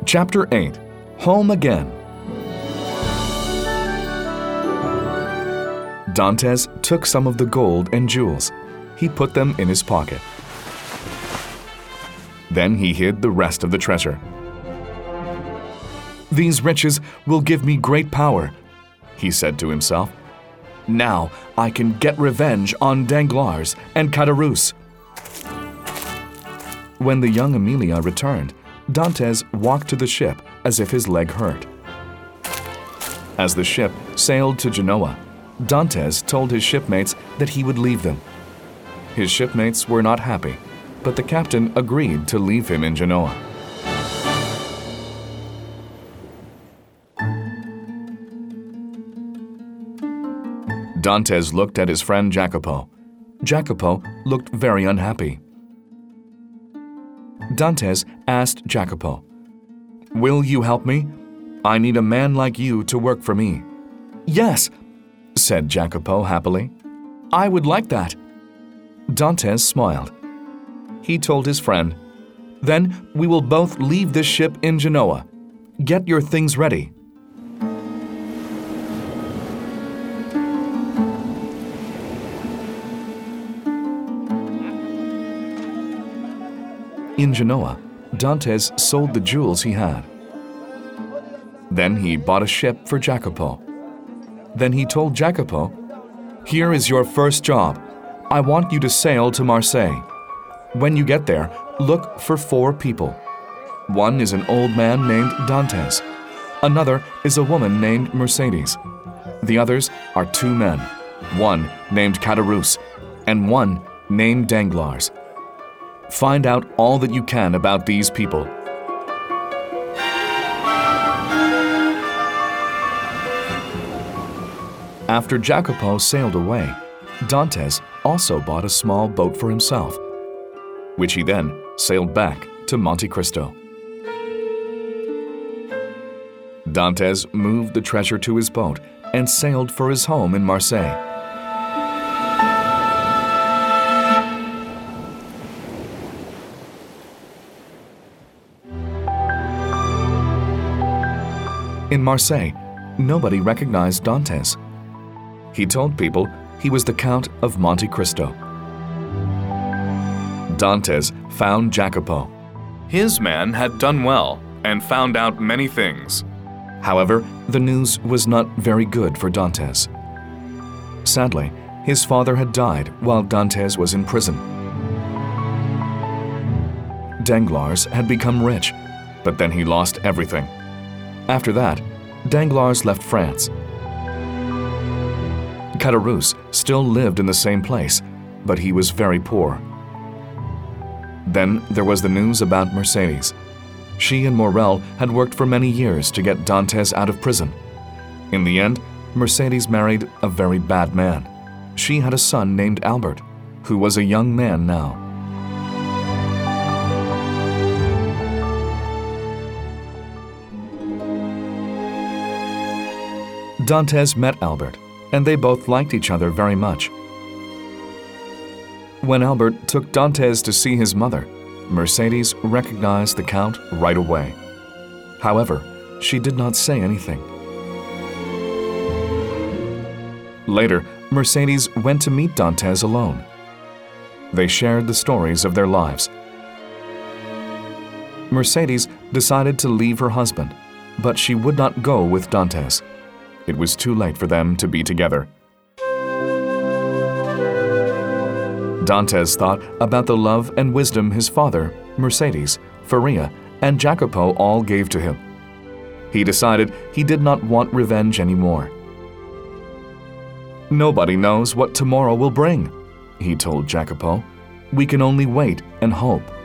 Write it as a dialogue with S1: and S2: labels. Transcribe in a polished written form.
S1: Chapter 8. Home Again. Dantes took some of the gold and jewels. He put them in his pocket. Then he hid the rest of the treasure. "These riches will give me great power," he said to himself. "Now I can get revenge on Danglars and Caderousse." When the young Emilia returned, Dantes walked to the ship as if his leg hurt. As the ship sailed to Genoa, Dantes told his shipmates that he would leave them. His shipmates were not happy, but the captain agreed to leave him in Genoa. Dantes looked at his friend Jacopo. Jacopo looked very unhappy. Dantes asked Jacopo, "Will you help me? I need a man like you to work for me." "Yes," said Jacopo happily. "I would like that." Dantes smiled. He told his friend, "Then we will both leave this ship in Genoa. Get your things ready." In Genoa, Dantes sold the jewels he had. Then he bought a ship for Jacopo. Then he told Jacopo, "Here is your first job. I want you to sail to Marseille. When you get there, look for 4 people. One is an old man named Dantes. Another is a woman named Mercedes. The others are 2 men, one named Caderousse, and one named Danglars. Find out all that you can about these people." After Jacopo sailed away, Dantes also bought a small boat for himself, which he then sailed back to Monte Cristo. Dantes moved the treasure to his boat and sailed for his home in Marseille. In Marseille, nobody recognized Dantes. He told people he was the Count of Monte Cristo. Dantes found Jacopo. His man had done well and found out many things. However, the news was not very good for Dantes. Sadly, his father had died while Dantes was in prison. Danglars had become rich, but then he lost everything. After that, Danglars left France. Caderousse still lived in the same place, but he was very poor. Then there was the news about Mercedes. She and Morel had worked for many years to get Dantes out of prison. In the end, Mercedes married a very bad man. She had a son named Albert, who was a young man now. Dantes met Albert, and they both liked each other very much. When Albert took Dantes to see his mother, Mercedes recognized the Count right away. However, she did not say anything. Later, Mercedes went to meet Dantes alone. They shared the stories of their lives. Mercedes decided to leave her husband, but she would not go with Dantes. It was too late for them to be together. Dantes thought about the love and wisdom his father, Mercedes, Faria, and Jacopo all gave to him. He decided he did not want revenge anymore. "Nobody knows what tomorrow will bring," he told Jacopo. "We can only wait and hope."